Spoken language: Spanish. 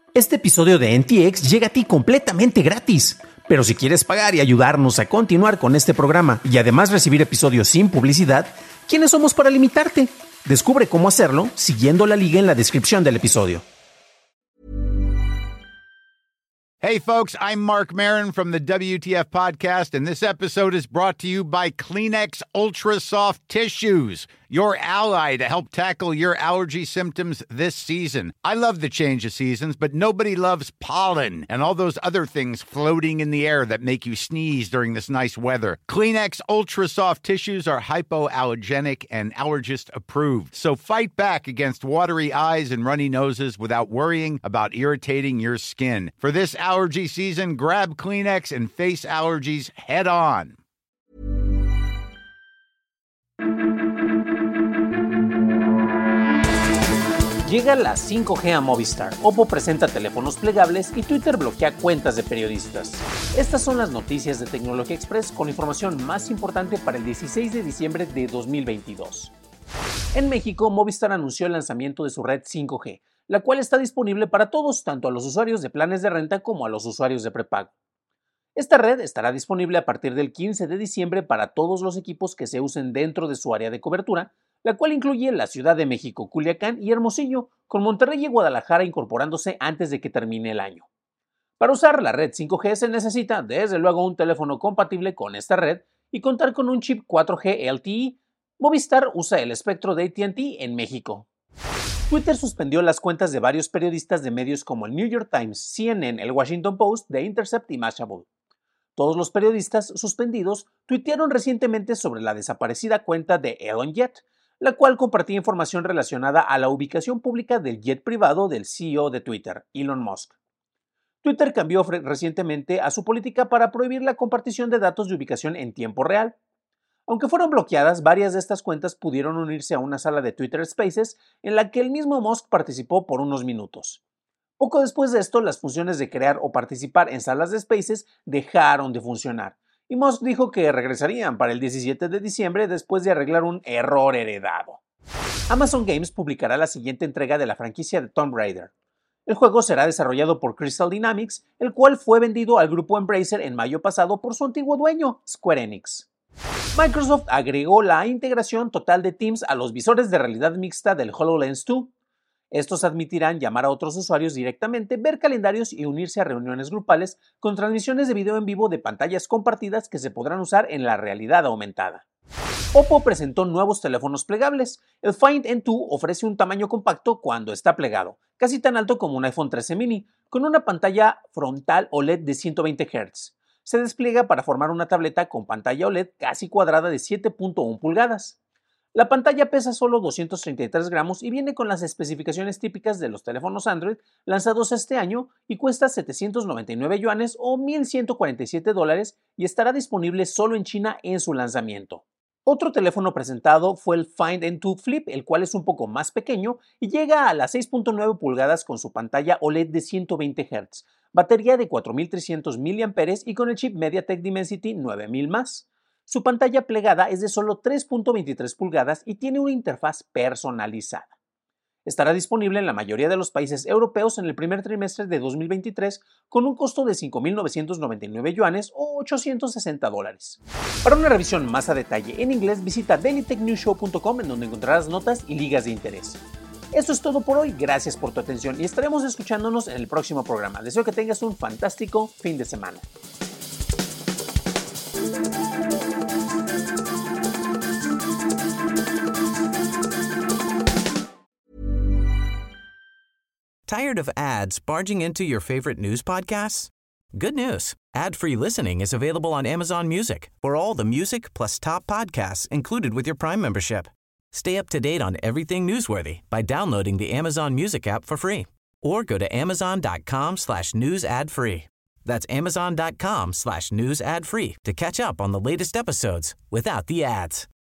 Este episodio de NTX llega a ti completamente gratis. Pero si quieres pagar y ayudarnos a continuar con este programa y además recibir episodios sin publicidad, ¿quiénes somos para limitarte? Descubre cómo hacerlo siguiendo la liga en la descripción del episodio. Hey folks, I'm Mark Maron from the WTF Podcast, and this episode is brought to you by Kleenex Ultra Soft Tissues, your ally to help tackle your allergy symptoms this season. I love the change of seasons, but nobody loves pollen and all those other things floating in the air that make you sneeze during this nice weather. Kleenex Ultra Soft Tissues are hypoallergenic and allergist approved, so fight back against watery eyes and runny noses without worrying about irritating your skin. For this allergy season, grab Kleenex and face allergies head on. Llega la 5G a Movistar, Oppo presenta teléfonos plegables y Twitter bloquea cuentas de periodistas. Estas son las noticias de Tecnología Express con la información más importante para el 16 de diciembre de 2022. En México, Movistar anunció el lanzamiento de su red 5G, la cual está disponible para todos, tanto a los usuarios de planes de renta como a los usuarios de prepago. Esta red estará disponible a partir del 15 de diciembre para todos los equipos que se usen dentro de su área de cobertura, la cual incluye la Ciudad de México, Culiacán y Hermosillo, con Monterrey y Guadalajara incorporándose antes de que termine el año. Para usar la red 5G se necesita, desde luego, un teléfono compatible con esta red y contar con un chip 4G LTE. Movistar usa el espectro de AT&T en México. Twitter suspendió las cuentas de varios periodistas de medios como el New York Times, CNN, el Washington Post, The Intercept y Mashable. Todos los periodistas suspendidos tuitearon recientemente sobre la desaparecida cuenta de Elon Jet, la cual compartía información relacionada a la ubicación pública del jet privado del CEO de Twitter, Elon Musk. Twitter cambió recientemente a su política para prohibir la compartición de datos de ubicación en tiempo real. Aunque fueron bloqueadas, varias de estas cuentas pudieron unirse a una sala de Twitter Spaces en la que el mismo Musk participó por unos minutos. Poco después de esto, las funciones de crear o participar en salas de Spaces dejaron de funcionar, y Musk dijo que regresarían para el 17 de diciembre después de arreglar un error heredado. Amazon Games publicará la siguiente entrega de la franquicia de Tomb Raider. El juego será desarrollado por Crystal Dynamics, el cual fue vendido al grupo Embracer en mayo pasado por su antiguo dueño, Square Enix. Microsoft agregó la integración total de Teams a los visores de realidad mixta del HoloLens 2. Estos admitirán llamar a otros usuarios directamente, ver calendarios y unirse a reuniones grupales con transmisiones de video en vivo de pantallas compartidas que se podrán usar en la realidad aumentada. Oppo presentó nuevos teléfonos plegables. El Find N2 ofrece un tamaño compacto cuando está plegado, casi tan alto como un iPhone 13 mini, con una pantalla frontal OLED de 120 Hz. Se despliega para formar una tableta con pantalla OLED casi cuadrada de 7.1 pulgadas. La pantalla pesa solo 233 gramos y viene con las especificaciones típicas de los teléfonos Android lanzados este año y cuesta 799 yuanes o $1,147 y estará disponible solo en China en su lanzamiento. Otro teléfono presentado fue el Find N2 Flip, el cual es un poco más pequeño y llega a las 6.9 pulgadas con su pantalla OLED de 120 Hz, batería de 4300 mAh y con el chip MediaTek Dimensity 9000+. Su pantalla plegada es de solo 3.23 pulgadas y tiene una interfaz personalizada. Estará disponible en la mayoría de los países europeos en el primer trimestre de 2023 con un costo de 5.999 yuanes o $860. Para una revisión más a detalle en inglés, visita dailytechnewsshow.com en donde encontrarás notas y ligas de interés. Eso es todo por hoy, gracias por tu atención y estaremos escuchándonos en el próximo programa. Deseo que tengas un fantástico fin de semana. Tired of ads barging into your favorite news podcasts? Good news. Ad-free listening is available on Amazon Music for all the music plus top podcasts included with your Prime membership. Stay up to date on everything newsworthy by downloading the Amazon Music app for free or go to amazon.com/news ad free. That's amazon.com/news ad free to catch up on the latest episodes without the ads.